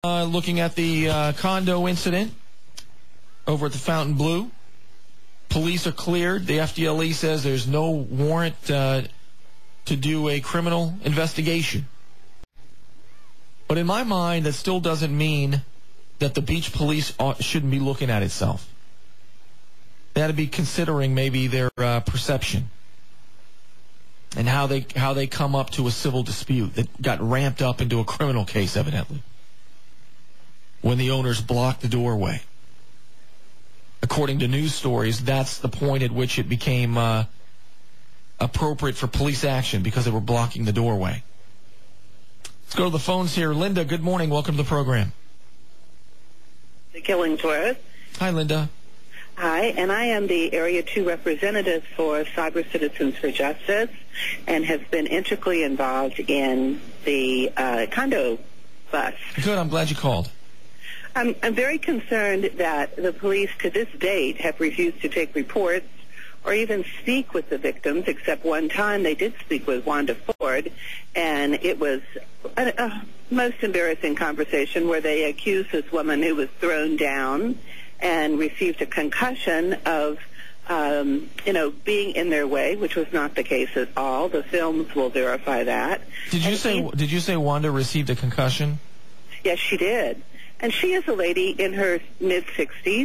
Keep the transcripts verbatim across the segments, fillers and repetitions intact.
Uh, looking at the uh, condo incident over at the Fontainebleau. Police are cleared. The F D L E says there's no warrant uh, to do a criminal investigation. But in my mind, that still doesn't mean that the beach police ought, shouldn't be looking at itself. They ought to be considering maybe their uh, perception and how they how they come up to a civil dispute that got ramped up into a criminal case, evidently, when the owners blocked the doorway. According to news stories, that's the point at which it became uh, appropriate for police action because they were blocking the doorway. Let's go to the phones here. Linda, good morning. Welcome to the program. The Killingsworth. Hi, Linda. Hi, and I am the Area two representative for Cyber Citizens for Justice and have been intricately involved in the uh, condo bus. Good. I'm glad you called. I'm, I'm very concerned that the police to this date have refused to take reports or even speak with the victims, except one time they did speak with Wanda Ford, and it was a, a most embarrassing conversation where they accused this woman who was thrown down and received a concussion of, um, you know, being in their way, which was not the case at all. The films will verify that. Did you and say? he, Did you say Wanda received a concussion? Yes, she did. And she is a lady in her mid-sixties,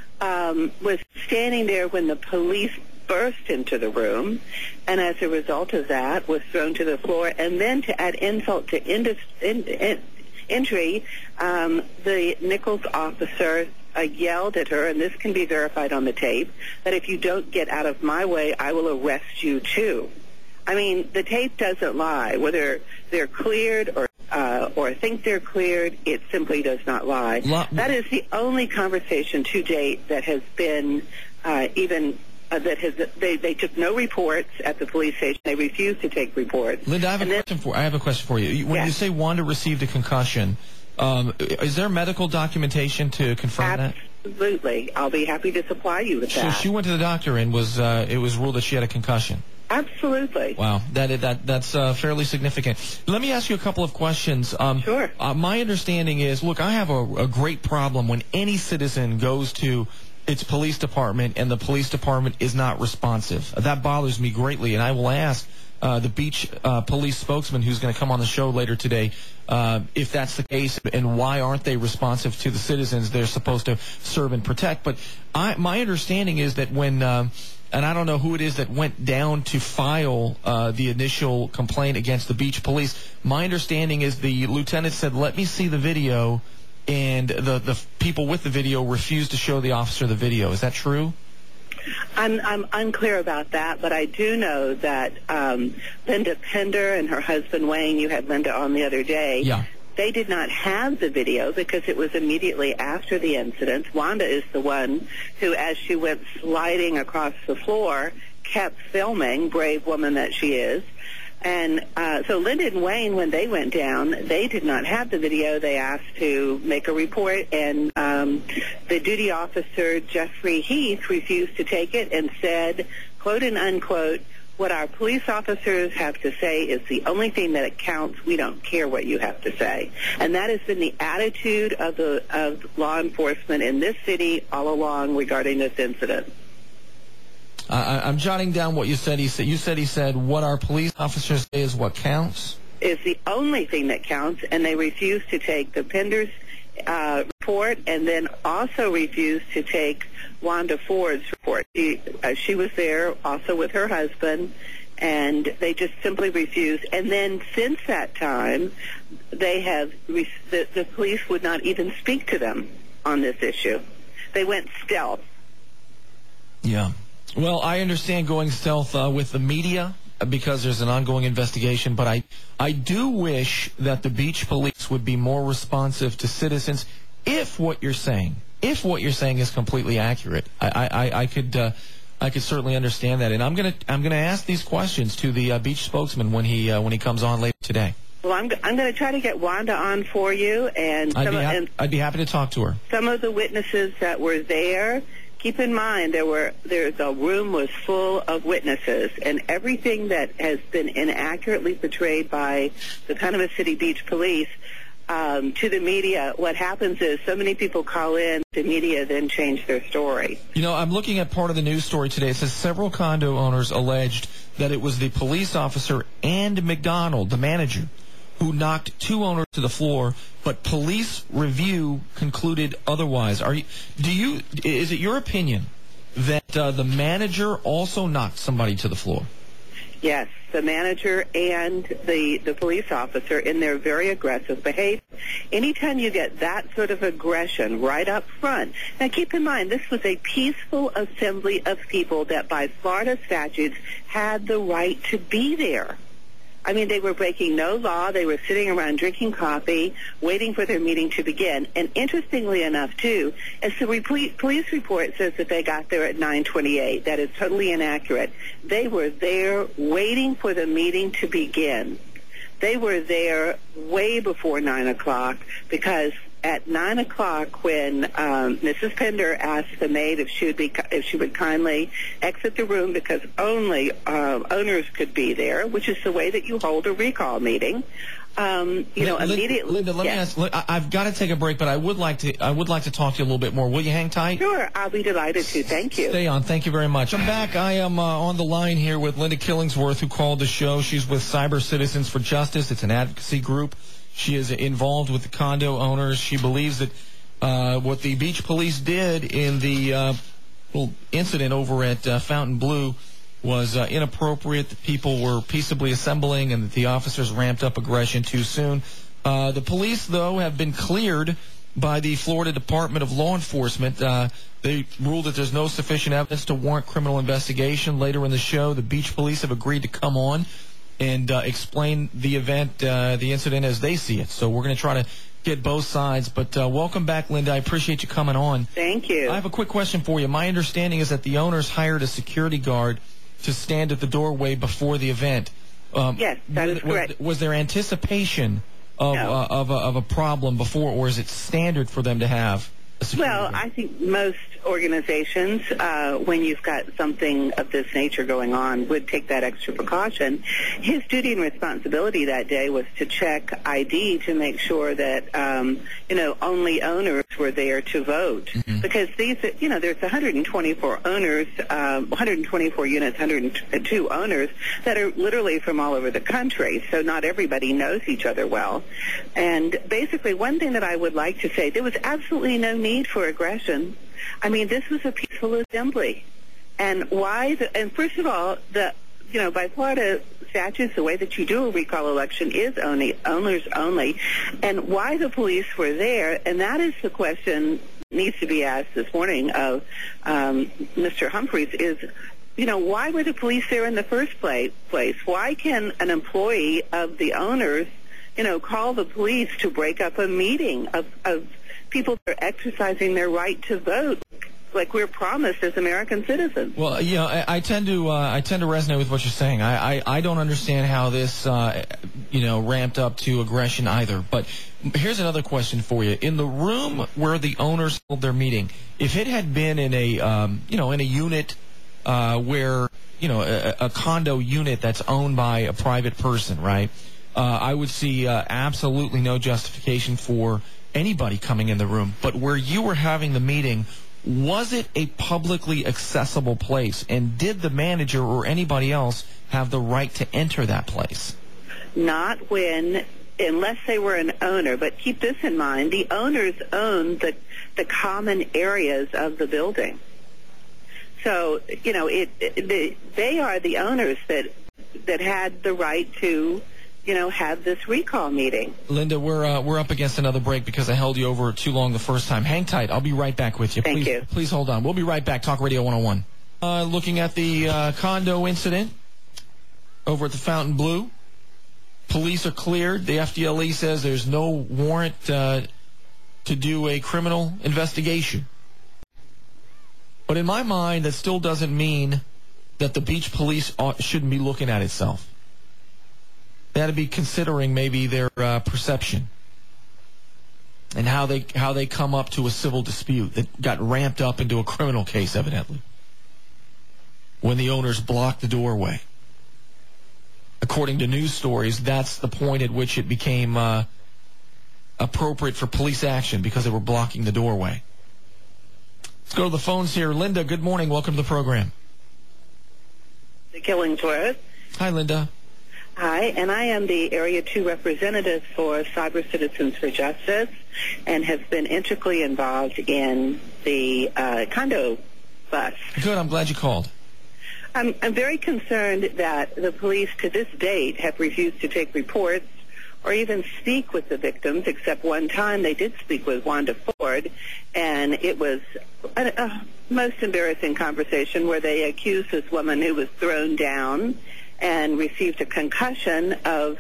um, was standing there when the police burst into the room, and as a result of that, was thrown to the floor. And then to add insult to indus- in, in, injury, um, the Nichols officer uh, yelled at her, and this can be verified on the tape, that if you don't get out of my way, I will arrest you too. I mean, the tape doesn't lie. Whether they're cleared or uh, or think they're cleared, it simply does not lie. La- that is the only conversation to date that has been uh, even uh, that has they, they took no reports at the police station. They refused to take reports. Linda, I have and a then, question for I have a question for you. When yes. you say Wanda received a concussion, um, is there medical documentation to confirm that? Absolutely. I'll be happy to supply you with So that. she went to the doctor and was uh, it was ruled that she had a concussion. Absolutely. Wow, that that that's uh, fairly significant. Let me ask you a couple of questions. Um, sure. Uh, my understanding is, look, I have a, a great problem when any citizen goes to its police department and the police department is not responsive. That bothers me greatly, and I will ask uh, the beach uh, police spokesman who's going to come on the show later today uh, if that's the case and why aren't they responsive to the citizens they're supposed to serve and protect. But I, my understanding is that when um, and I don't know who it is that went down to file uh, the initial complaint against the beach police. My understanding is the lieutenant said, let me see the video, and the, the people with the video refused to show the officer the video. Is that true? I'm, I'm unclear about that, but I do know that um, Linda Pender and her husband Wayne, you had Linda on the other day, yeah. They did not have the video because it was immediately after the incident. Wanda is the one who, as she went sliding across the floor, kept filming, brave woman that she is. And uh, so Linda and Wayne, when they went down, they did not have the video. They asked to make a report, and um, the duty officer, Jeffrey Heath, refused to take it and said, quote and unquote, what our police officers have to say is the only thing that counts. We don't care what you have to say. And that has been the attitude of the of law enforcement in this city all along regarding this incident. Uh, I'm jotting down what you said. He said you said he said what our police officers say is what counts. Is the only thing that counts, and they refused to take the Pender's uh, report, and then also refused to take Wanda Ford's report. She, uh, she was there also with her husband, and they just simply refused. And then since that time, they have re- the, the police would not even speak to them on this issue. They went stealth. Yeah. Well, I understand going stealth uh, with the media because there's an ongoing investigation, but I, I do wish that the beach police would be more responsive to citizens if what you're saying, if what you're saying is completely accurate. I, I, I could uh, I could certainly understand that, and I'm gonna I'm gonna ask these questions to the uh, beach spokesman when he uh, when he comes on later today. Well, I'm I'm going to try to get Wanda on for you, and I'd some be, of, ha- and I'd be happy to talk to her. Some of the witnesses that were there. Keep in mind, there were there's a room was full of witnesses, and everything that has been inaccurately portrayed by the Panama City Beach Police um, to the media, what happens is so many people call in, the media then change their story. You know, I'm looking at part of the news story today. It says several condo owners alleged that it was the police officer and McDonald, the manager, who knocked two owners to the floor, but police review concluded otherwise. Are you, do you, is it your opinion that uh, the manager also knocked somebody to the floor? Yes, the manager and the, the police officer in their very aggressive behavior. Anytime you get that sort of aggression right up front, now keep in mind this was a peaceful assembly of people that by Florida statutes had the right to be there. I mean, they were breaking no law. They were sitting around drinking coffee, waiting for their meeting to begin. And interestingly enough, too, as the re- police report says that they got there at nine twenty-eight. That is totally inaccurate. They were there waiting for the meeting to begin. They were there way before nine o'clock because at nine o'clock when um, Missus Pender asked the maid if she would be if she would kindly exit the room because only uh, owners could be there, which is the way that you hold a recall meeting. Um, you know, Linda, immediately. Linda, let yes. me ask. I've got to take a break, but I would like to. I would like to talk to you a little bit more. Will you hang tight? Sure, I'll be delighted to. Thank you. Stay on. Thank you very much. I'm back. I am uh, on the line here with Linda Killingsworth, who called the show. She's with Cyber Citizens for Justice. It's an advocacy group. She is involved with the condo owners. She believes that uh, what the beach police did in the uh, little incident over at uh, Fountain Blue was uh, inappropriate. The people were peaceably assembling, and that the officers ramped up aggression too soon. Uh, the police, though, have been cleared by the Florida Department of Law Enforcement. Uh, they ruled that there's no sufficient evidence to warrant criminal investigation. Later in the show, the beach police have agreed to come on and uh, explain the event, uh, the incident as they see it. So we're going to try to get both sides. But uh, welcome back, Linda. I appreciate you coming on. Thank you. I have a quick question for you. My understanding is that the owners hired a security guard to stand at the doorway before the event. Um, yes, that was, is correct. Was, was there anticipation of, no. uh, of, a, of a problem before, or is it standard for them to have a security Well, guard? I think most organizations, uh, when you've got something of this nature going on, would take that extra precaution. His duty and responsibility that day was to check I D to make sure that, um, you know, only owners were there to vote. Mm-hmm. Because these, you know, there's one hundred twenty-four owners, um, one hundred twenty-four units, one hundred two owners that are literally from all over the country. So not everybody knows each other well. And basically, one thing that I would like to say, there was absolutely no need for aggression. I mean, this was a peaceful assembly. And why, the, and first of all, the, you know, by Florida statutes, the way that you do a recall election is only, owners only. And why the police were there, and that is the question needs to be asked this morning of um, Mister Humphreys, is, you know, why were the police there in the first place? Why can an employee of the owners, you know, call the police to break up a meeting of, of people that are exercising their right to vote like we're promised as American citizens? Well, you know, I, I tend to uh, I tend to resonate with what you're saying. I, I, I don't understand how this uh, you know ramped up to aggression either. But here's another question for you: in the room where the owners held their meeting, if it had been in a um, you know in a unit uh, where you know a, a condo unit that's owned by a private person, right? Uh, I would see uh, absolutely no justification for anybody coming in the room. But where you were having the meeting, was it a publicly accessible place? And did the manager or anybody else have the right to enter that place? Not when, unless they were an owner. But keep this in mind, the owners own the, the common areas of the building. So, you know, it, it the, they are the owners that that had the right to, you know, have this recall meeting. Linda, we're uh, we're up against another break because I held you over too long the first time. Hang tight. I'll be right back with you. Thank please, you. Please hold on. We'll be right back. Talk Radio one oh one. Uh, looking at the uh, condo incident over at the Fountain Blue. Police are cleared. The F D L E says there's no warrant uh, to do a criminal investigation. But in my mind, that still doesn't mean that the beach police ought, shouldn't be looking at itself. They ought to be considering maybe their uh, perception and how they how they come up to a civil dispute that got ramped up into a criminal case, evidently, when the owners blocked the doorway. According to news stories, that's the point at which it became uh, appropriate for police action because they were blocking the doorway. Let's go to the phones here. Linda, good morning. Welcome to the program. The Killingsworth. Hi, Linda. Hi, and I am the Area two representative for Cyber Citizens for Justice and have been intricately involved in the uh, condo bus. Good. I'm glad you called. I'm, I'm very concerned that the police to this date have refused to take reports or even speak with the victims, except one time they did speak with Wanda Ford, and it was a, a most embarrassing conversation where they accused this woman who was thrown down and received a concussion of,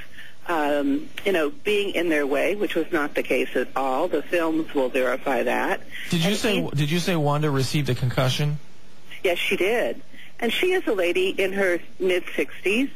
um, you know, being in their way, which was not the case at all. The films will verify that. Did you and say he, Did you say Wanda received a concussion? Yes, she did. And she is a lady in her mid-sixties,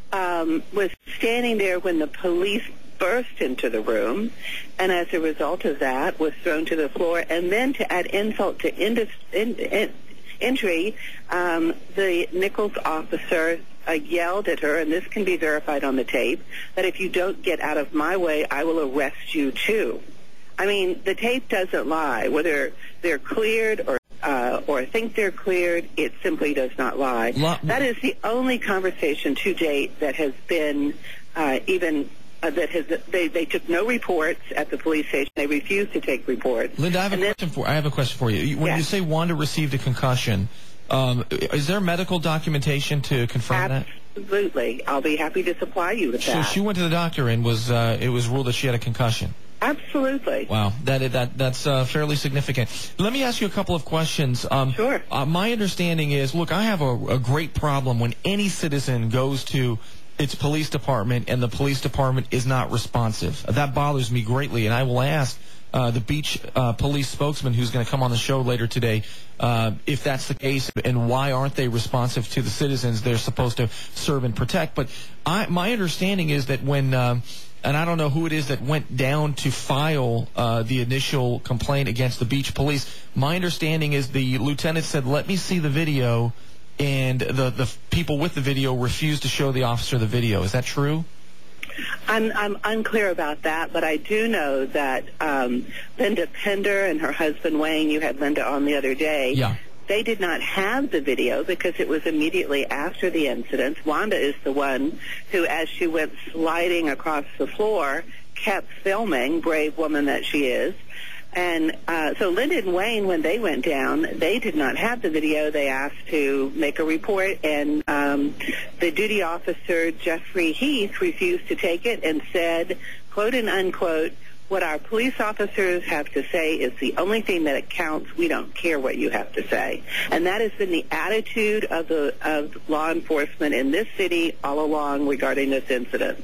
um, was standing there when the police burst into the room, and as a result of that, was thrown to the floor. And then to add insult to indus- in, in, injury, um, the Nichols officer uh, yelled at her, and this can be verified on the tape, that if you don't get out of my way, I will arrest you too. I mean, the tape doesn't lie. Whether they're cleared or uh, or think they're cleared, it simply does not lie. Lot- that is the only conversation to date that has been uh, even uh, that has they, they took no reports at the police station. They refused to take reports. Linda, I have and a then, question for I have a question for you. When yes. you say Wanda received a concussion, um, is there medical documentation to confirm that? Absolutely. I'll be happy to supply you with So that. she went to the doctor and was uh, it was ruled that she had a concussion. Absolutely. Wow, that that that's uh, fairly significant. Let me ask you a couple of questions. Um, sure. Uh, my understanding is, look, I have a, a great problem when any citizen goes to its police department and the police department is not responsive. That bothers me greatly, and I will ask uh, the Beach uh, police spokesman who's going to come on the show later today uh, if that's the case and why aren't they responsive to the citizens they're supposed to serve and protect. But I, my understanding is that when um, and I don't know who it is that went down to file uh, the initial complaint against the Beach Police. My understanding is the lieutenant said, let me see the video, and the, the people with the video refused to show the officer the video. Is that true? I'm, I'm unclear about that, but I do know that um, Linda Pender and her husband Wayne, you had Linda on the other day, Yeah. they did not have the video because it was immediately after the incident. Wanda is the one who, as she went sliding across the floor, kept filming, brave woman that she is. And uh, so Linda and Wayne, when they went down, they did not have the video. They asked to make a report, and um, the duty officer, Jeffrey Heath, refused to take it and said, quote and unquote, what our police officers have to say is the only thing that counts. We don't care what you have to say. And that has been the attitude of the of law enforcement in this city all along regarding this incident.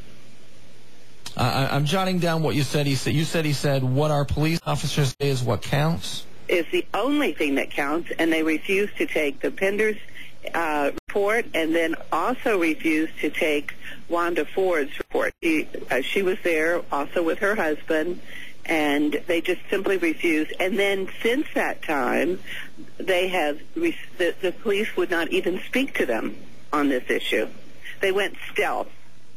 Uh, I, I'm jotting down what you said. He said you said he said what our police officers say is what counts. Is the only thing that counts, and they refused to take the Pender's uh, report, and then also refused to take Wanda Ford's report. She, uh, she was there also with her husband, and they just simply refused. And then since that time, they have re- the, the police would not even speak to them on this issue. They went stealth.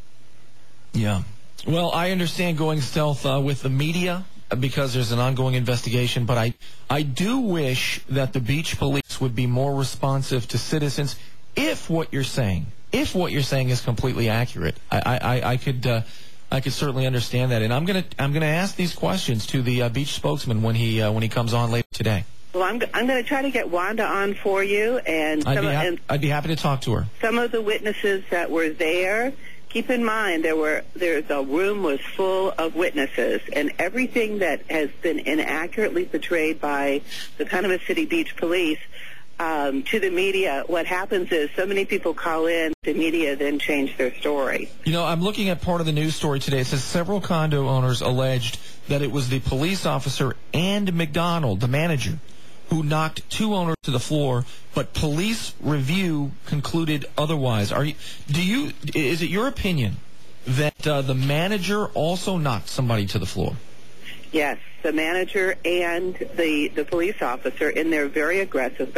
Yeah. Well, I understand going stealth uh, with the media because there's an ongoing investigation, but I, I do wish that the Beach Police would be more responsive to citizens if what you're saying, if what you're saying is completely accurate. I, I, I could uh, I could certainly understand that, and I'm gonna I'm gonna ask these questions to the uh, Beach spokesman when he uh, when he comes on later today. Well, I'm, I'm going to try to get Wanda on for you, and I'd some, be, of, ha- and I'd be happy to talk to her. some of the witnesses that were there. Keep in mind, there were there's a room was full of witnesses, and everything that has been inaccurately portrayed by the Panama City Beach Police um, to the media. What happens is so many people call in, the media then change their story. You know, I'm looking at part of the news story today. It says several condo owners alleged that it was the police officer and McDonald, the manager, who knocked two owners to the floor, but police review concluded otherwise. Are you, do you, is it your opinion that uh, the manager also knocked somebody to the floor? Yes, the manager and the, the police officer in their very aggressive behavior.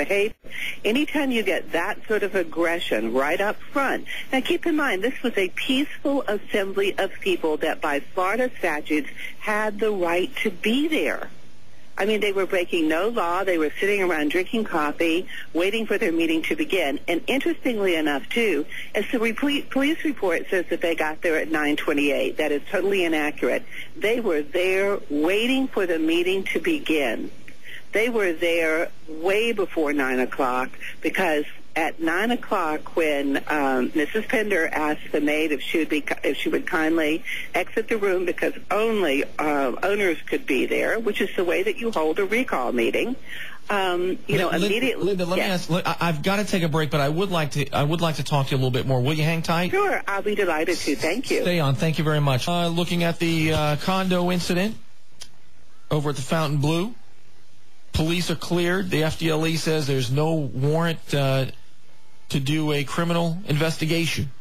Anytime you get that sort of aggression right up front, now keep in mind this was a peaceful assembly of people that by Florida statutes had the right to be there. I mean, they were breaking no law. They were sitting around drinking coffee, waiting for their meeting to begin. And interestingly enough, too, as the re- police report says that they got there at nine twenty-eight. That is totally inaccurate. They were there waiting for the meeting to begin. They were there way before nine o'clock because at nine o'clock when um, Missus Pender asked the maid if she would be if she would kindly exit the room because only uh, owners could be there, which is the way that you hold a recall meeting. Um, you know, Linda, immediately. Linda, let yes. me ask. I've got to take a break, but I would like to. I would like to talk to you a little bit more. Will you hang tight? Sure, I'll be delighted to. Thank you. Stay on. Thank you very much. Uh, looking at the uh, condo incident over at the Fountain Blue. Police are cleared. The F D L E says there's no warrant uh, to do a criminal investigation.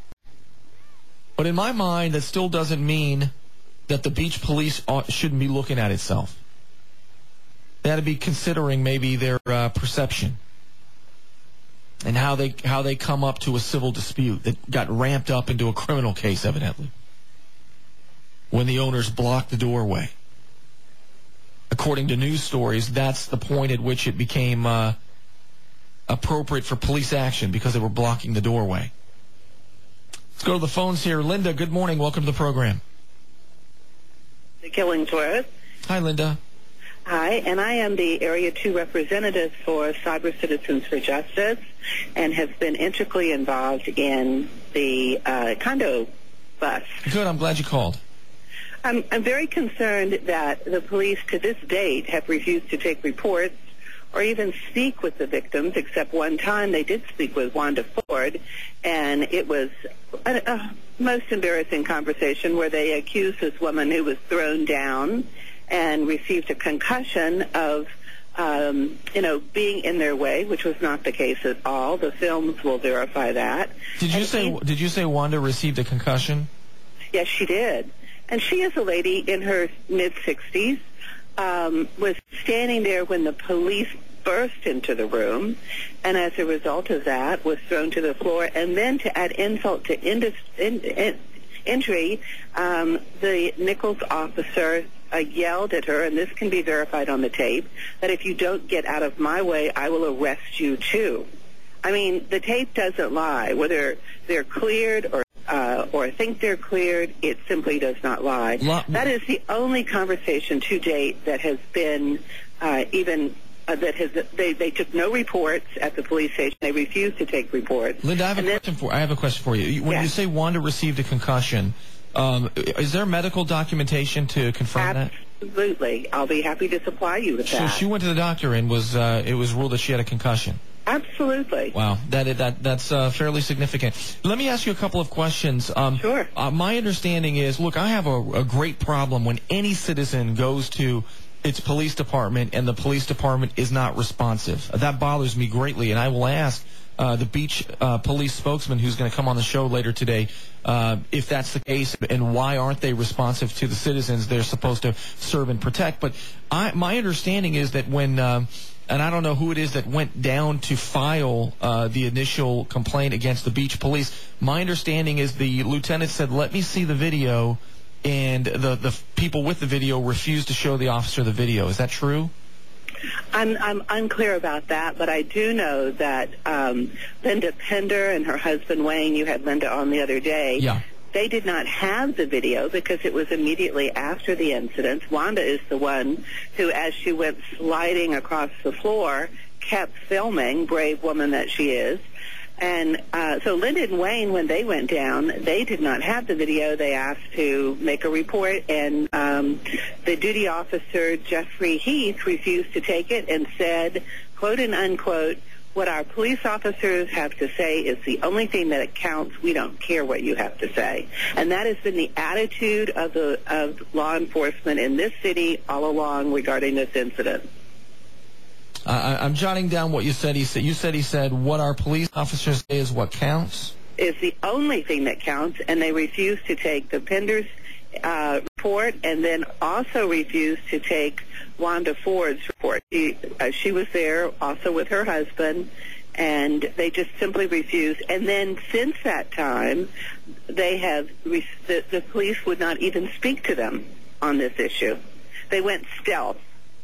But in my mind, that still doesn't mean that the beach police ought, shouldn't be looking at itself. They ought to be considering maybe their uh, perception and how they how they come up to a civil dispute that got ramped up into a criminal case, evidently, when the owners blocked the doorway. According to news stories, that's the point at which it became uh, appropriate for police action because they were blocking the doorway. Let's go to the phones here. Linda, good morning. Welcome to the program. The Killingsworth. Hi, Linda. Hi, and I am the Area two representative for Cyber Citizens for Justice and have been intricately involved in the uh, condo bus. Good. I'm glad you called. I'm, I'm very concerned that the police to this date have refused to take reports or even speak with the victims, except one time they did speak with Wanda Ford, and it was a, a most embarrassing conversation where they accused this woman who was thrown down and received a concussion of, um, you know, being in their way, which was not the case at all. The films will verify that. Did you and say he, Did you say Wanda received a concussion? Yes, she did. And she is a lady in her mid-sixties, um, was standing there when the police burst into the room, and as a result of that, was thrown to the floor. And then to add insult to indus- in, in, injury, um, the Nichols officer uh, yelled at her, and this can be verified on the tape, that if you don't get out of my way, I will arrest you too. I mean, the tape doesn't lie. Whether they're cleared or Uh, or think they're cleared, it simply does not lie. La- that is the only conversation to date that has been uh, even, uh, that has, they, they took no reports at the police station. They refused to take reports. Linda, I have a and question then, for I have a question for you. When yeah. you say Wanda received a concussion, um, is there medical documentation to confirm that? Absolutely. I'll be happy to supply you with So that. she went to the doctor and was uh, it was ruled that she had a concussion. Absolutely. Wow, that that that's uh, fairly significant. Let me ask you a couple of questions. Um, sure. Uh, my understanding is, look, I have a, a great problem when any citizen goes to its police department and the police department is not responsive. That bothers me greatly, and I will ask uh, the beach uh, police spokesman who's going to come on the show later today uh, if that's the case and why aren't they responsive to the citizens they're supposed to serve and protect. But I, my understanding is that when um, and I don't know who it is that went down to file uh, the initial complaint against the beach police. My understanding is the lieutenant said, let me see the video, and the, the people with the video refused to show the officer the video. Is that true? I'm, I'm unclear about that, but I do know that um, Linda Pender and her husband Wayne, you had Linda on the other day, Yeah. they did not have the video because it was immediately after the incident. Wanda is the one who, as she went sliding across the floor, kept filming, brave woman that she is. And uh, so Linda and Wayne, when they went down, they did not have the video. They asked to make a report, and um, the duty officer, Jeffrey Heath, refused to take it and said, quote and unquote, what our police officers have to say is the only thing that counts. We don't care what you have to say. And that has been the attitude of the of law enforcement in this city all along regarding this incident. Uh, I'm jotting down what you said. He said you said he said what our police officers say is what counts. Is the only thing that counts, and they refuse to take the Pender's uh, report, and then also refused to take Wanda Ford's report. She, uh, she was there also with her husband, and they just simply refused. And then since that time, they have re- the, the police would not even speak to them on this issue. They went stealth.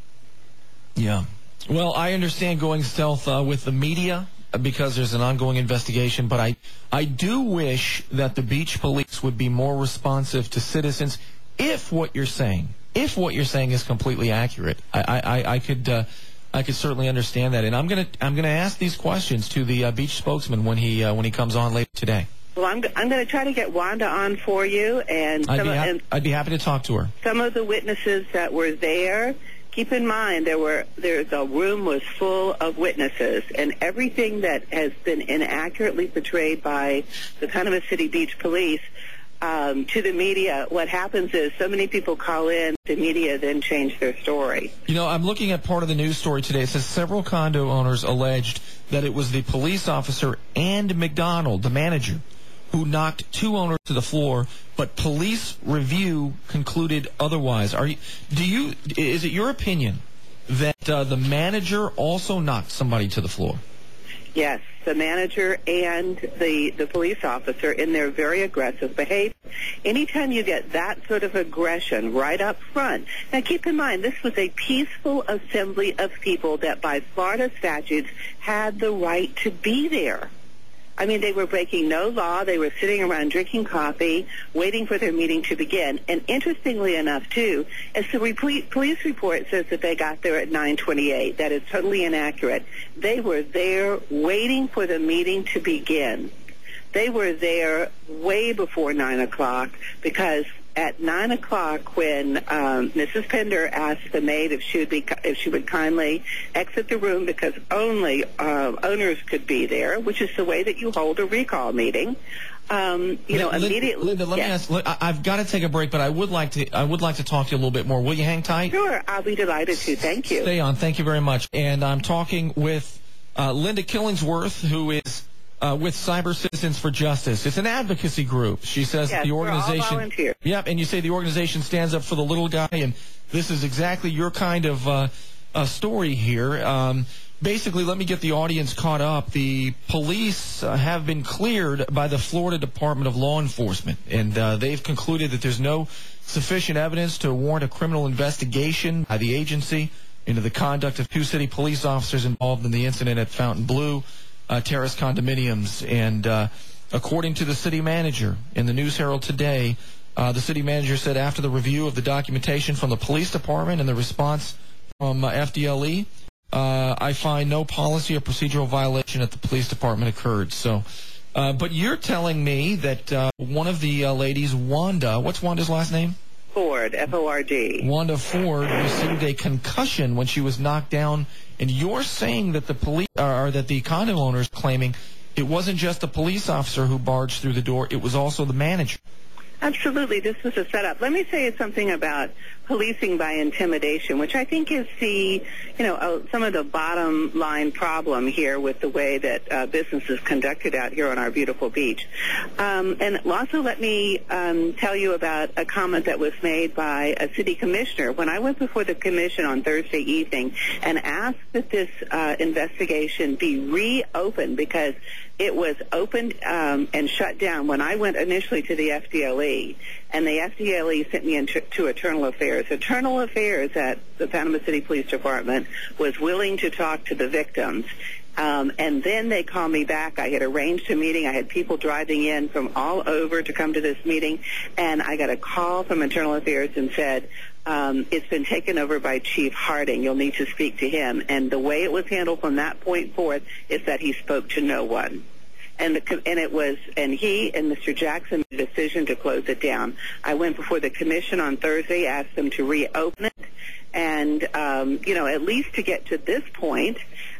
Yeah. Well, I understand going stealth uh, with the media because there's an ongoing investigation, but I, I do wish that the beach police would be more responsive to citizens if what you're saying, if what you're saying is completely accurate. I, I, I could uh, I could certainly understand that, and I'm gonna I'm gonna ask these questions to the uh, beach spokesman when he uh, when he comes on later today. Well, I'm I'm going to try to get Wanda on for you, and I'd some be, of, ha- and I'd be happy to talk to her. Some of the witnesses that were there. Keep in mind, there were there's a room was full of witnesses, and everything that has been inaccurately portrayed by the Panama City Beach Police um, to the media. What happens is so many people call in, the media then change their story. You know, I'm looking at part of the news story today. It says several condo owners alleged that it was the police officer and McDonald, the manager, who knocked two owners to the floor, but police review concluded otherwise. Are you, do you, is it your opinion that uh, the manager also knocked somebody to the floor? Yes, the manager and the, the police officer in their very aggressive behavior. Anytime you get that sort of aggression right up front. Now keep in mind, this was a peaceful assembly of people that by Florida statutes had the right to be there. I mean, they were breaking no law. They were sitting around drinking coffee, waiting for their meeting to begin. And interestingly enough, too, as the re- police report says that they got there at nine twenty-eight. That is totally inaccurate. They were there waiting for the meeting to begin. They were there way before nine o'clock because at nine o'clock when um, Missus Pender asked the maid if she would be if she would kindly exit the room because only uh, owners could be there, which is the way that you hold a recall meeting. Um, you know, Linda, immediately. Linda, let yes. me ask. I've got to take a break, but I would like to. I would like to talk to you a little bit more. Will you hang tight? Sure, I'll be delighted to. Thank you. Stay on. Thank you very much. And I'm talking with uh, Linda Killingsworth, who is Uh, with Cyber Citizens for Justice. It's an advocacy group. She says yes, the organization. We're all volunteers. Yep, and you say the organization stands up for the little guy, and this is exactly your kind of uh, uh, story here. Um, basically, let me get the audience caught up. The police uh, have been cleared by the Florida Department of Law Enforcement, and uh, they've concluded that there's no sufficient evidence to warrant a criminal investigation by the agency into the conduct of two city police officers involved in the incident at Fountain Blue Uh, terrace condominiums. And uh, according to the city manager in the News Herald today, uh, the city manager said after the review of the documentation from the police department and the response from uh, F D L E, uh, I find no policy or procedural violation at the police department occurred. So, uh, but you're telling me that uh, one of the uh, ladies, Wanda, what's Wanda's last name? Ford, F O R D. Wanda Ford received a concussion when she was knocked down, and you're saying that the police, or that the condo owners claiming it wasn't just the police officer who barged through the door, it was also the manager. Absolutely. This was a setup. Let me say something about policing by intimidation, which I think is the, you know, uh, some of the bottom line problem here with the way that uh, business is conducted out here on our beautiful beach. Um, and also let me um, tell you about a comment that was made by a city commissioner. When I went before the commission on Thursday evening and asked that this uh, investigation be reopened because it was opened um, and shut down when I went initially to the F D L E, and the F D L E sent me into, to Eternal Affairs. Eternal Affairs at the Panama City Police Department was willing to talk to the victims. Um, and then they called me back. I had arranged a meeting. I had people driving in from all over to come to this meeting, and I got a call from Internal Affairs and said, um, it's been taken over by Chief Harding. You'll need to speak to him. And the way it was handled from that point forth is that he spoke to no one. And, the, and it was, and he and Mister Jackson made a decision to close it down. I went before the commission on Thursday, asked them to reopen it, and, um, you know, at least to get to this point,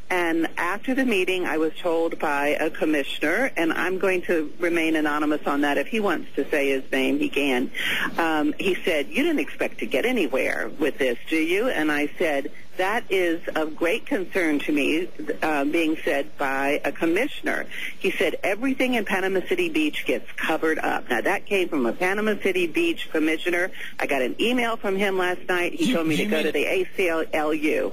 And after the meeting, I was told by a commissioner, and I'm going to remain anonymous on that. If he wants to say his name, he can. Um, he said, "You didn't expect to get anywhere with this, do you?" And I said, "That is of great concern to me," uh, being said by a commissioner. He said, "Everything in Panama City Beach gets covered up." Now, that came from a Panama City Beach commissioner. I got an email from him last night. He you, told me to go to the A C L U.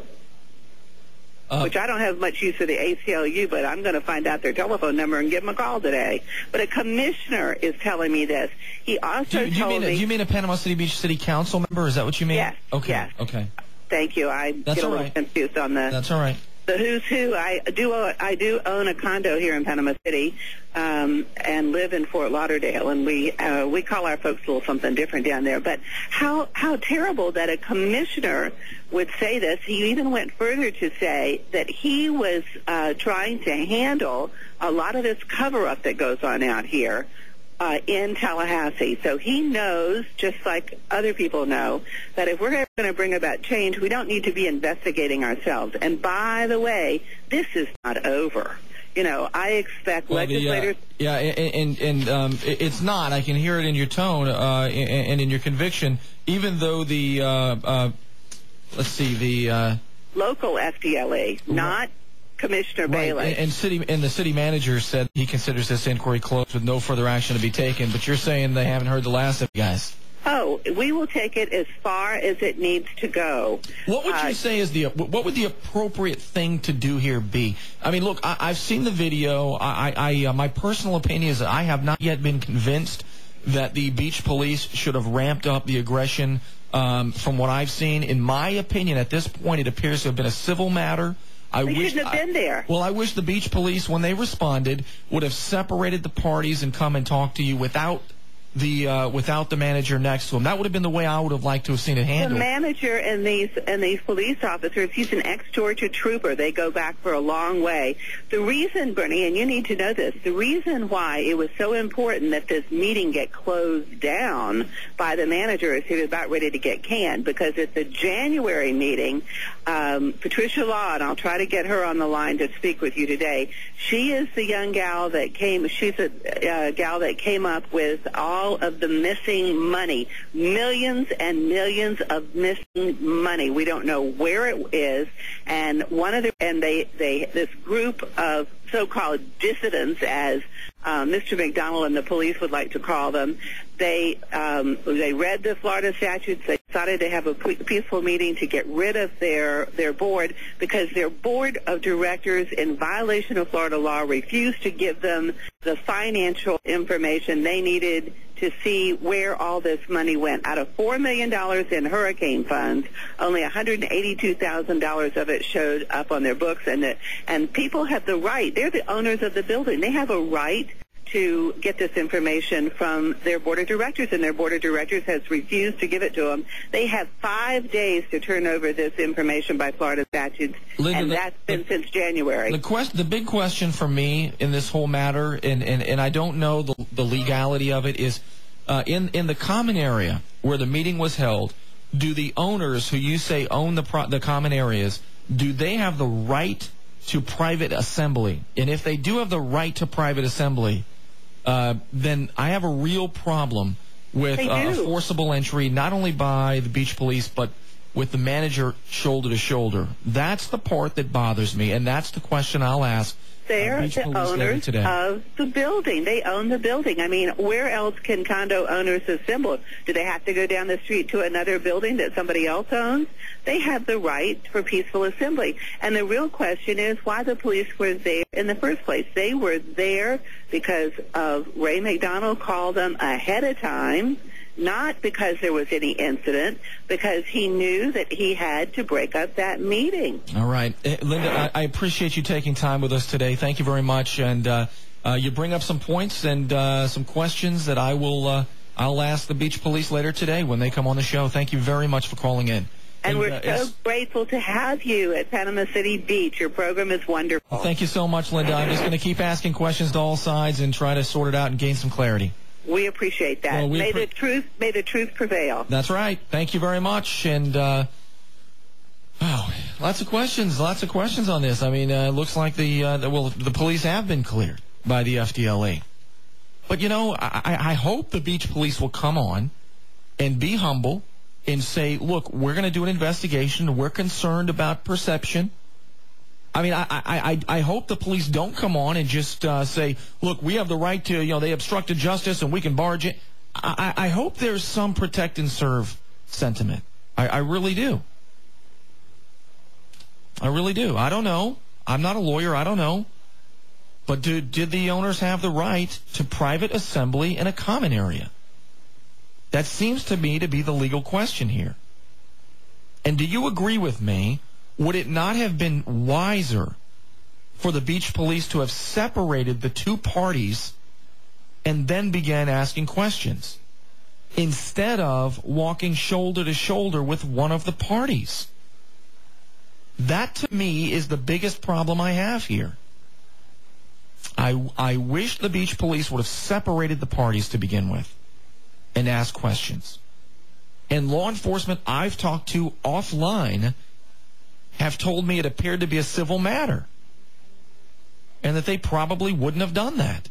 Uh, Which I don't have much use for the A C L U, but I'm going to find out their telephone number and give them a call today. But a commissioner is telling me this. He also do you, do you told mean, me... Do you mean a Panama City Beach City Council member? Is that what you mean? Yes. Okay. Yes. Okay. Thank you. I That's get a all little right. confused on the... That's all right. The who's who. I do I do own a condo here in Panama City um, and live in Fort Lauderdale, and we uh, we call our folks a little something different down there. But how how terrible that a commissioner would say this. He even went further to say that he was uh, trying to handle a lot of this cover-up that goes on out here Uh, in Tallahassee. So he knows, just like other people know, that if we're going to bring about change, we don't need to be investigating ourselves. And by the way, this is not over. You know, I expect well, legislators... The, uh, yeah, and, and, and um, it's not. I can hear it in your tone uh, and in your conviction, even though the, uh, uh, let's see, the... Uh, local F D L E, not... Commissioner right. Bailey. And, and city and the city manager said he considers this inquiry closed with no further action to be taken. But you're saying they haven't heard the last of you guys. Oh, we will take it as far as it needs to go. What would uh, you say is the what would the appropriate thing to do here be? I mean, look, I, I've seen the video. I, I uh, my personal opinion is that I have not yet been convinced that the beach police should have ramped up the aggression. Um, from what I've seen, in my opinion, at this point, it appears to have been a civil matter. I they wish, shouldn't have been there. I, well, I wish the beach police, when they responded, would have separated the parties and come and talk to you without the uh, without the manager next to him. That would have been the way I would have liked to have seen it handled. The manager and these and these police officers, he's an ex-Georgia trooper. They go back for a long way. The reason, Bernie, and you need to know this, the reason why it was so important that this meeting get closed down by the manager is he was about ready to get canned, because at the January meeting, um, Patricia Law, and I'll try to get her on the line to speak with you today, she is the young gal that came, she's a uh, gal that came up with all of the missing money, millions and millions of missing money. We don't know where it is, and one of the and they they this group of so-called dissidents, as uh, Mister McDonald and the police would like to call them, they um, they read the Florida statutes. They decided to have a peaceful meeting to get rid of their their board, because their board of directors, in violation of Florida law, refused to give them the financial information they needed to see where all this money went. Out of four million dollars in hurricane funds, only one hundred eighty-two thousand dollars of it showed up on their books, and the, and people have the right. They're the owners of the building. They have a right to get this information from their board of directors, and their board of directors has refused to give it to them. They have five days to turn over this information by Florida statutes, Linda, and the, that's been the, since January. The, quest, the big question for me in this whole matter, and, and, and I don't know the, the legality of it, is uh, in, in the common area where the meeting was held, do the owners who you say own the, pro, the common areas, do they have the right to private assembly? And if they do have the right to private assembly, Uh, then I have a real problem with uh, a forcible entry, not only by the beach police, but with the manager shoulder to shoulder. That's the part that bothers me, and that's the question I'll ask. They're uh, the owners today. of the building. They own the building. I mean, where else can condo owners assemble? Do they have to go down the street to another building that somebody else owns? They have the right for peaceful assembly. And the real question is why the police were there in the first place. They were there because of Ray McDonald called them ahead of time, not because there was any incident, because he knew that he had to break up that meeting. All right. Uh, Linda, I, I appreciate you taking time with us today. Thank you very much. And uh, uh, you bring up some points and uh, some questions that I will uh, I'll ask the beach police later today when they come on the show. Thank you very much for calling in. And, and we're uh, so grateful to have you at Panama City Beach. Your program is wonderful. Well, thank you so much, Linda. I'm just going to keep asking questions to all sides and try to sort it out and gain some clarity. We appreciate that. Well, we may pre- the truth, may the truth prevail. That's right. Thank you very much. And uh, oh. lots of questions, lots of questions on this. I mean, uh, it looks like the, uh, the well, the police have been cleared by the F D L E. But, you know, I, I hope the beach police will come on and be humble and say, look, we're going to do an investigation. We're concerned about perception. I mean, I, I, I, I hope the police don't come on and just uh, say, look, we have the right to, you know, they obstructed justice and we can barge it. I, I hope there's some protect and serve sentiment. I, I really do. I really do. I don't know. I'm not a lawyer. I don't know. But do, did the owners have the right to private assembly in a common area? That seems to me to be the legal question here. And do you agree with me? Would it not have been wiser for the beach police to have separated the two parties and then began asking questions instead of walking shoulder to shoulder with one of the parties? That, to me, is the biggest problem I have here. I, I wish the beach police would have separated the parties to begin with and asked questions. And law enforcement I've talked to offline have told me it appeared to be a civil matter and that they probably wouldn't have done that.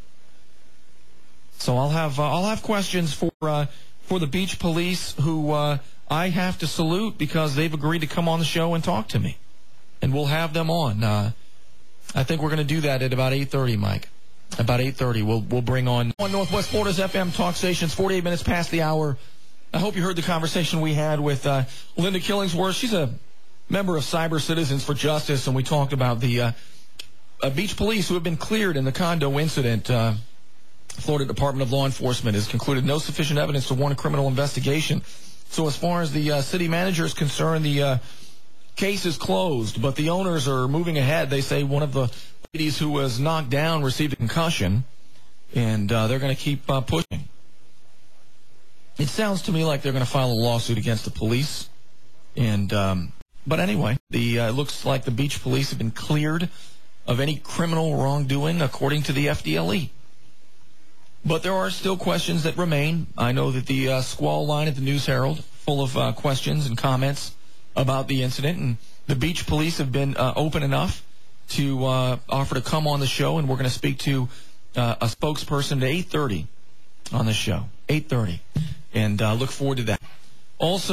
So I'll have uh, I'll have questions for uh, for the beach police who uh, I have to salute because they've agreed to come on the show and talk to me. And we'll have them on. Uh, I think we're going to do that at about eight thirty, Mike. About eight thirty, we'll we'll bring on on Northwest Florida's F M talk stations. forty-eight minutes past the hour. I hope you heard the conversation we had with uh, Linda Killingsworth. She's a member of Cyber Citizens for Justice, and we talked about the uh, uh, beach police who have been cleared in the condo incident. Uh, Florida Department of Law Enforcement has concluded no sufficient evidence to warrant a criminal investigation. So as far as the uh, city manager is concerned, the uh, case is closed, but the owners are moving ahead. They say one of the ladies who was knocked down received a concussion, and uh, they're going to keep uh, pushing. It sounds to me like they're going to file a lawsuit against the police. And um, but anyway, the uh, it looks like the beach police have been cleared of any criminal wrongdoing, according to the F D L E. But there are still questions that remain. I know that the uh, squall line at the News Herald full of uh, questions and comments about the incident, and the beach police have been uh, open enough to uh, offer to come on the show, and we're going to speak to uh, a spokesperson at eight thirty on the show, eight thirty, and uh, look forward to that. Also,